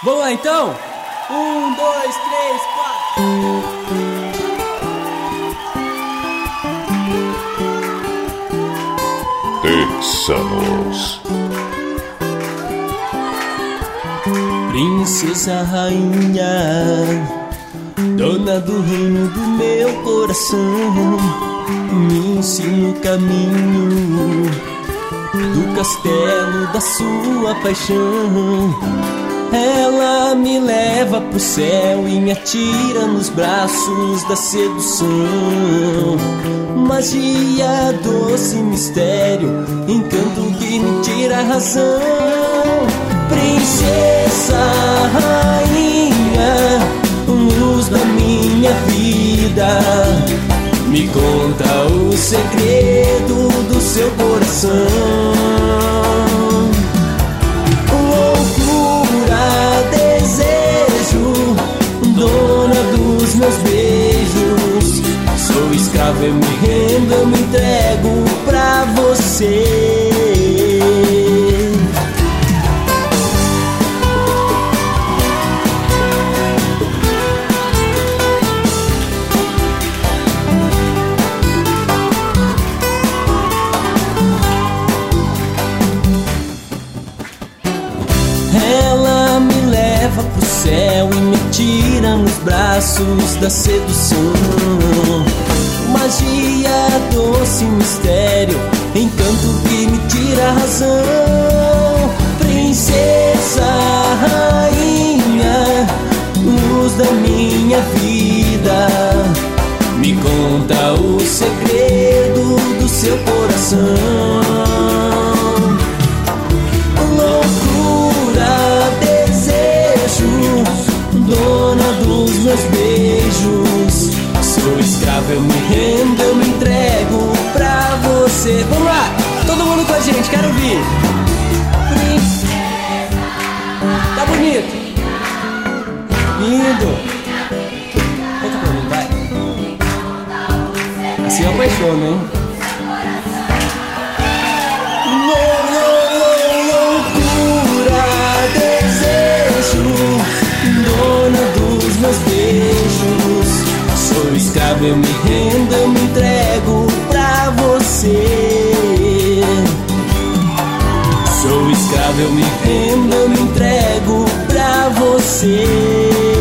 Vamos lá então? 1, 2, 3, 4. Texanos. Princesa rainha, dona do reino do meu coração, me ensina o caminho do castelo da sua paixão. Ela me leva pro céu e me atira nos braços da sedução. Magia, doce mistério, encanto que me tira a razão. Princesa, rainha, luz da minha vida, me conta o segredo do seu coração. Loucura, desejo, dona dos meus beijos, sou escravo, eu me rendo, eu me entrego pra você. Ela me leva pro céu e me tira nos braços da sedução. Magia, doce mistério, encanto que me tira a razão. Princesa, rainha, luz da minha vida, me conta o segredo do seu coração. Dona dos meus beijos, sou escravo, eu me rendo, eu me entrego pra você. Vamos lá, todo mundo com a gente, quero ouvir. Tá bonito, lindo. Conta pra mim, vai. Assim eu apaixono, hein? Dona dos meus beijos, sou escravo, eu me rendo, eu me entrego pra você. Sou escravo, eu me rendo, eu me entrego pra você.